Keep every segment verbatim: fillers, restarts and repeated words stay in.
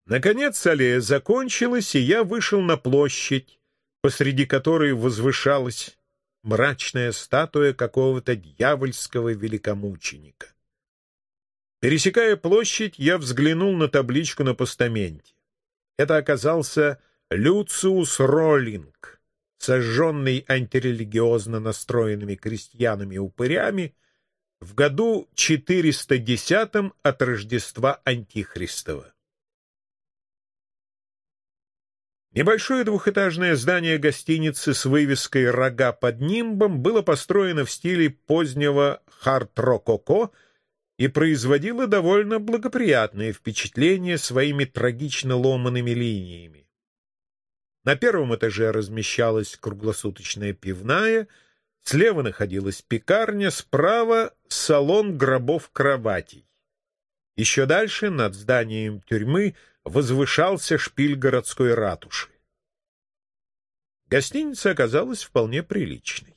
Наконец аллея закончилась, и я вышел на площадь, посреди которой возвышалась мрачная статуя какого-то дьявольского великомученика. Пересекая площадь, я взглянул на табличку на постаменте. Это оказался Люциус Роллинг, сожженный антирелигиозно настроенными крестьянами-упырями в году четыреста десятом от Рождества Антихристова. Небольшое двухэтажное здание гостиницы с вывеской «Рога под нимбом» было построено в стиле позднего хард-рококо и производило довольно благоприятное впечатление своими трагично ломаными линиями. На первом этаже размещалась круглосуточная пивная, слева находилась пекарня, справа — салон гробов-кроватей. Еще дальше, над зданием тюрьмы, возвышался шпиль городской ратуши. Гостиница оказалась вполне приличной.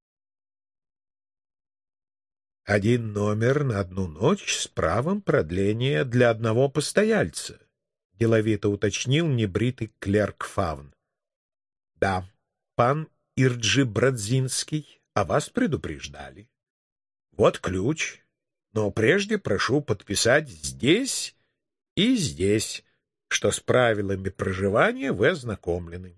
Один номер на одну ночь с правом продления для одного постояльца, — деловито уточнил небритый клерк Фавн. — Да, пан Ирджи Брадзинский, о вас предупреждали. Вот ключ, но прежде прошу подписать здесь и здесь, что с правилами проживания вы ознакомлены.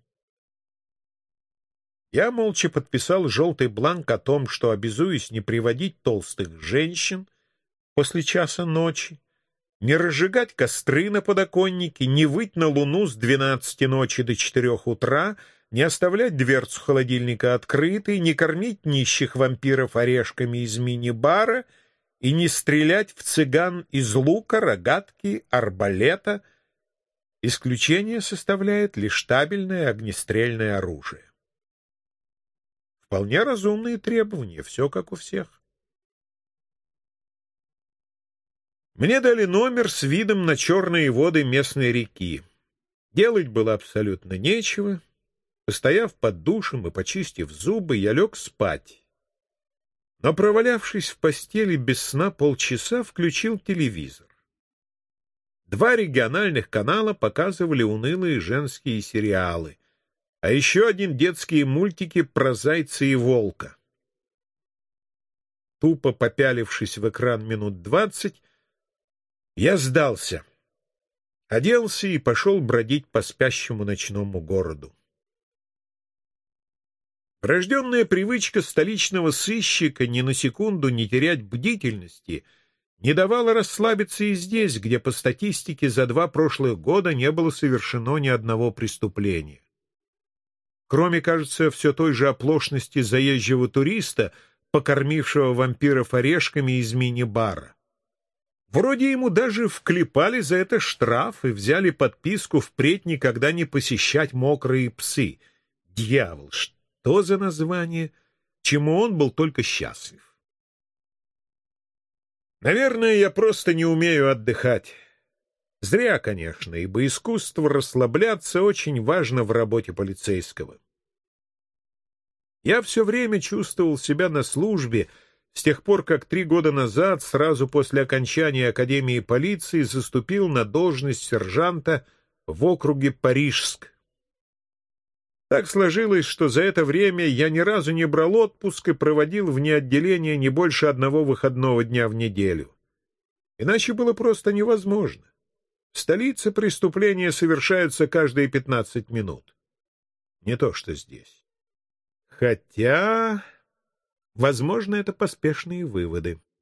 Я молча подписал желтый бланк о том, что обязуюсь не приводить толстых женщин после часа ночи, не разжигать костры на подоконнике, не выть на луну с двенадцати ночи до четырех утра, не оставлять дверцу холодильника открытой, не кормить нищих вампиров орешками из мини-бара и не стрелять в цыган из лука, рогатки, арбалета. Исключение составляет лишь табельное огнестрельное оружие. Вполне разумные требования, все как у всех. Мне дали номер с видом на черные воды местной реки. Делать было абсолютно нечего. Постояв под душем и почистив зубы, я лег спать. Но, провалявшись в постели без сна полчаса, включил телевизор. Два региональных канала показывали унылые женские сериалы, а еще один — детские мультики про зайца и волка. Тупо попялившись в экран минут двадцать, я сдался, оделся и пошел бродить по спящему ночному городу. Врожденная привычка столичного сыщика ни на секунду не терять бдительности не давала расслабиться и здесь, где по статистике за два прошлых года не было совершено ни одного преступления. Кроме, кажется, все той же оплошности заезжего туриста, покормившего вампиров орешками из мини-бара. Вроде ему даже вклепали за это штраф и взяли подписку впредь никогда не посещать мокрые псы. Дьявол, что за название, чему он был только счастлив. Наверное, я просто не умею отдыхать. Зря, конечно, ибо искусство расслабляться очень важно в работе полицейского. Я все время чувствовал себя на службе с тех пор, как три года назад, сразу после окончания Академии полиции, заступил на должность сержанта в округе Парижск. Так сложилось, что за это время я ни разу не брал отпуск и проводил вне отделения не больше одного выходного дня в неделю. Иначе было просто невозможно. В столице преступления совершаются каждые пятнадцать минут. Не то что здесь. Хотя, возможно, это поспешные выводы.